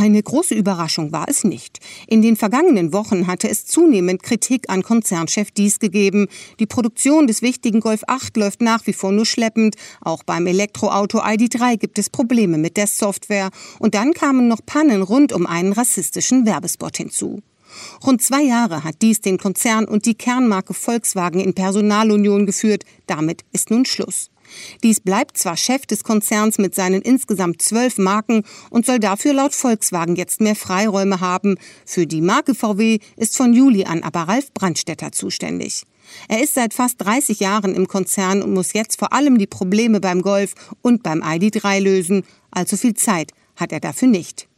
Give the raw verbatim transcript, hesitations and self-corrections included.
Eine große Überraschung war es nicht. In den vergangenen Wochen hatte es zunehmend Kritik an Konzernchef Diess gegeben. Die Produktion des wichtigen Golf acht läuft nach wie vor nur schleppend. Auch beim Elektroauto I D drei gibt es Probleme mit der Software. Und dann kamen noch Pannen rund um einen rassistischen Werbespot hinzu. Rund zwei Jahre hat Diess den Konzern und die Kernmarke Volkswagen in Personalunion geführt. Damit ist nun Schluss. Diess bleibt zwar Chef des Konzerns mit seinen insgesamt zwölf Marken und soll dafür laut Volkswagen jetzt mehr Freiräume haben. Für die Marke V W ist von Juli an aber Ralf Brandstätter zuständig. Er ist seit fast dreißig Jahren im Konzern und muss jetzt vor allem die Probleme beim Golf und beim I D drei lösen. Allzu viel Zeit hat er dafür nicht.